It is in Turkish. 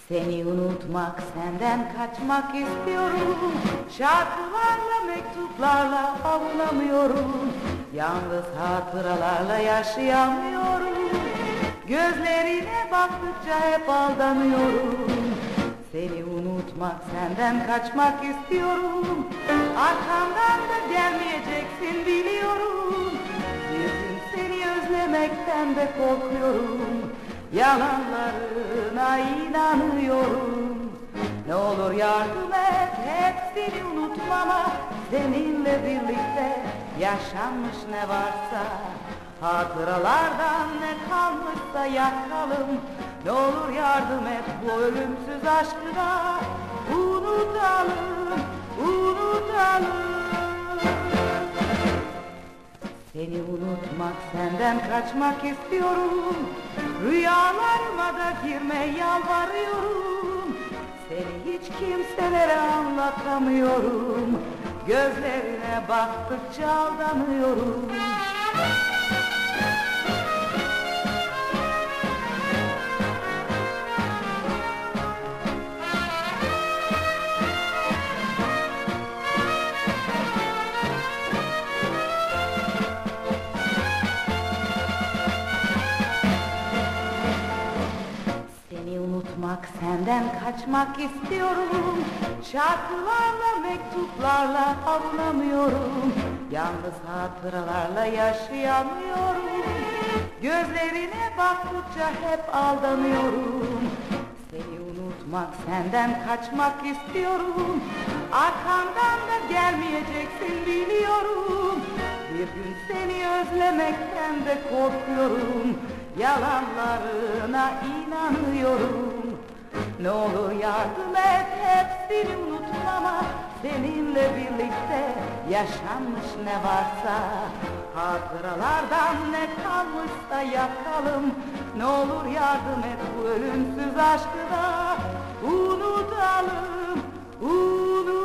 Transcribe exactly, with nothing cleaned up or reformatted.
Seni unutmak, senden kaçmak istiyorum. Şarkılarla, mektuplarla avunamıyorum. Yalnız hatıralarla yaşayamıyorum. Gözlerine baktıkça hep aldanıyorum. Seni unutmak, senden kaçmak istiyorum. Arkamdan da gelmeyeceksin biliyorum. Bir gün seni özlemekten de korkuyorum. Yalanlarına inanıyorum. Ne olur yardım et, hep seni unutmama. Seninle birlikte yaşanmış ne varsa, hatıralardan ne kalmışsa yakalım. Ne olur yardım et bu ölümsüz aşkına. Unutalım, unutalım. Seni unutmak, senden kaçmak istiyorum. Rüyalarıma da girme yalvarıyorum. Seni hiç kimselere anlatamıyorum. Gözlerine baktıkça aldanıyorum. Seni unutmak, senden kaçmak istiyorum. Şarkılarla, mektuplarla avunamıyorum. Yalnız hatıralarla yaşayamıyorum. Gözlerine baktıkça hep aldanıyorum. Seni unutmak, senden kaçmak istiyorum. Arkamdan da gelmeyeceksin biliyorum. Bir gün seni özlemekten de korkuyorum. Yalanlarına inanıyorum. Ne olur yardım et, hep seni unutmama. Seninle birlikte yaşanmış ne varsa, hatıralardan ne kalmışsa yakalım. Ne olur yardım et bu ölümsüz aşkı da unutalım, unutalım.